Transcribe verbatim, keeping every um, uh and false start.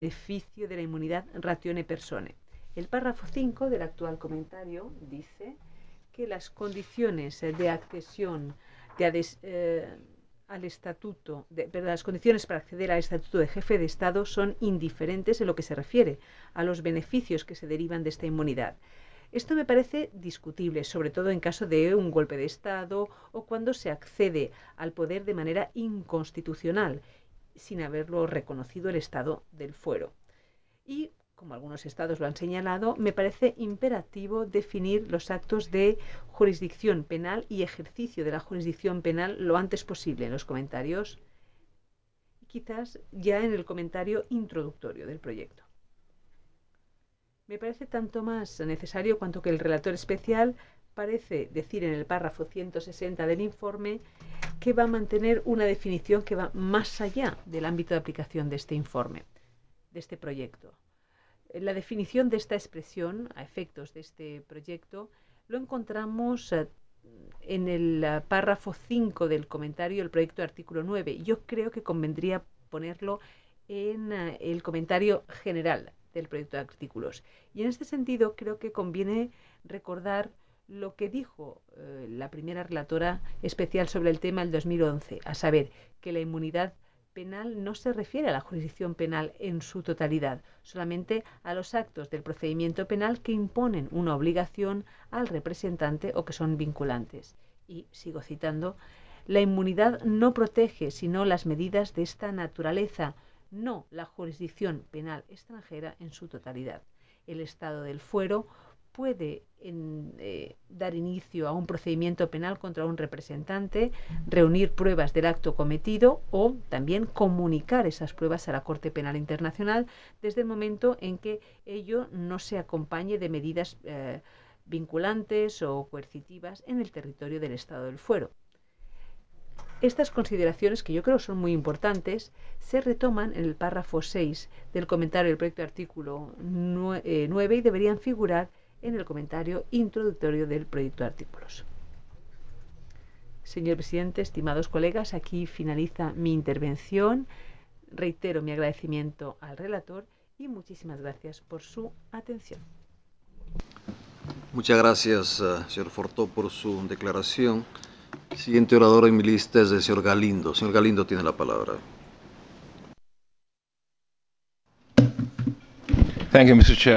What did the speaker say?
beneficio de la inmunidad ratione persone. El párrafo cinco del actual comentario dice que las condiciones de accesión de ades, eh, al estatuto, de, perdón, las condiciones para acceder al estatuto de jefe de Estado son indiferentes en lo que se refiere a los beneficios que se derivan de esta inmunidad. Esto me parece discutible, sobre todo en caso de un golpe de Estado o cuando se accede al poder de manera inconstitucional, sin haberlo reconocido el Estado del fuero. Y, como algunos estados lo han señalado, me parece imperativo definir los actos de jurisdicción penal y ejercicio de la jurisdicción penal lo antes posible en los comentarios, quizás ya en el comentario introductorio del proyecto. Me parece tanto más necesario cuanto que el relator especial parece decir en el párrafo ciento sesenta del informe que va a mantener una definición que va más allá del ámbito de aplicación de este informe, de este proyecto. La definición de esta expresión, a efectos de este proyecto, lo encontramos en el párrafo cinco del comentario del proyecto de artículo nueve. Yo creo que convendría ponerlo en el comentario general del proyecto de artículos. Y en este sentido creo que conviene recordar lo que dijo eh, la primera relatora especial sobre el tema en dos mil once, a saber, que la inmunidad penal no se refiere a la jurisdicción penal en su totalidad, solamente a los actos del procedimiento penal que imponen una obligación al representante o que son vinculantes. Y sigo citando, la inmunidad no protege sino las medidas de esta naturaleza, no la jurisdicción penal extranjera en su totalidad. El estado del fuero puede en, eh, dar inicio a un procedimiento penal contra un representante, reunir pruebas del acto cometido o también comunicar esas pruebas a la Corte Penal Internacional desde el momento en que ello no se acompañe de medidas eh, vinculantes o coercitivas en el territorio del estado del fuero. Estas consideraciones, que yo creo son muy importantes, se retoman en el párrafo seis del comentario del proyecto de artículo nueve y deberían figurar en el comentario introductorio del proyecto de artículos. Señor presidente, estimados colegas, aquí finaliza mi intervención. Reitero mi agradecimiento al relator y muchísimas gracias por su atención. Muchas gracias, uh, señor Fortó, por su declaración. El siguiente orador en mi lista es el señor Galindo. Señor Galindo tiene la palabra. Thank you, mister Chair.